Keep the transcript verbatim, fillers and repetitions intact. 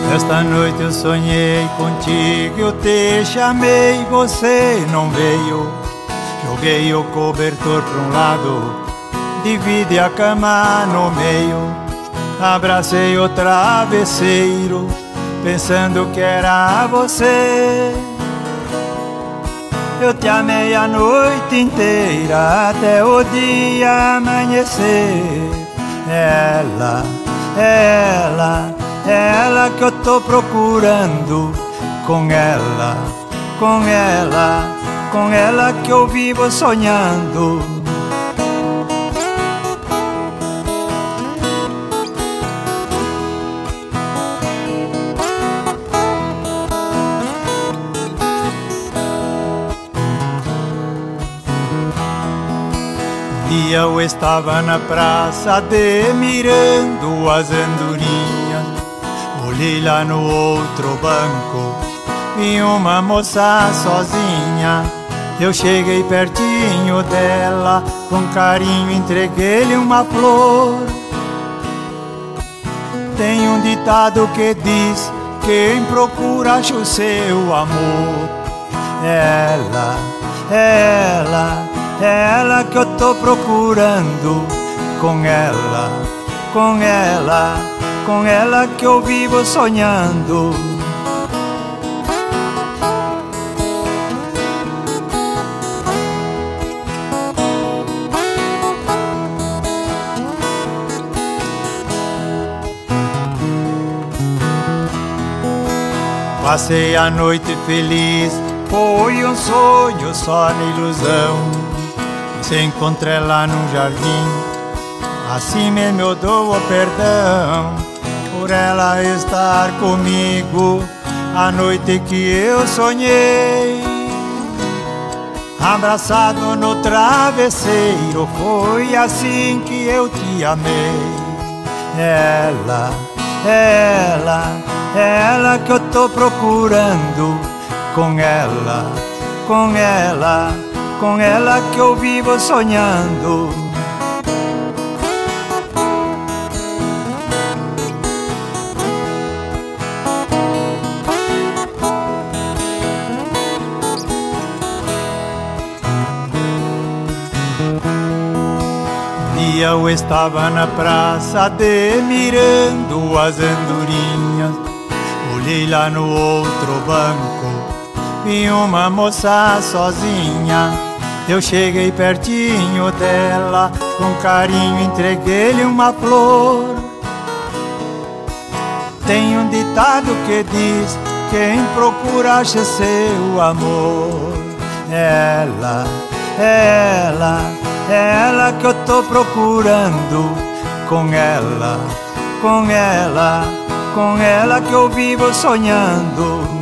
Esta noite eu sonhei contigo, eu te chamei, você não veio. Joguei o cobertor pra um lado, dividi a cama no meio. Abracei o travesseiro, pensando que era você. Eu te amei a noite inteira, até o dia amanhecer. Ela, ela, ela que eu tô procurando. Com ela, com ela, com ela que eu vivo sonhando. Dia eu estava na praça admirando as andorinhas. Olhei lá no outro banco, vi uma moça sozinha. Eu cheguei pertinho dela, com carinho entreguei-lhe uma flor. Tem um ditado que diz: quem procura acha o seu amor. Ela, ela, ela que eu tô procurando. Com ela, com ela, com ela que eu vivo sonhando. Passei a noite feliz, foi um sonho só na ilusão. Se encontrei ela num jardim, assim mesmo eu dou o perdão. Por ela estar comigo a noite que eu sonhei. Abraçado no travesseiro, foi assim que eu te amei. Ela, ela, ela que eu tô procurando. Com ela, com ela, com ela que eu vivo sonhando. Dia eu estava na praça admirando as andorinhas. Olhei lá no outro banco, vi uma moça sozinha. Eu cheguei pertinho dela, com carinho entreguei-lhe uma flor. Tem um ditado que diz: quem procura acha seu amor. Ela, ela, ela que eu tô procurando. Com ela, com ela, com ela que eu vivo sonhando.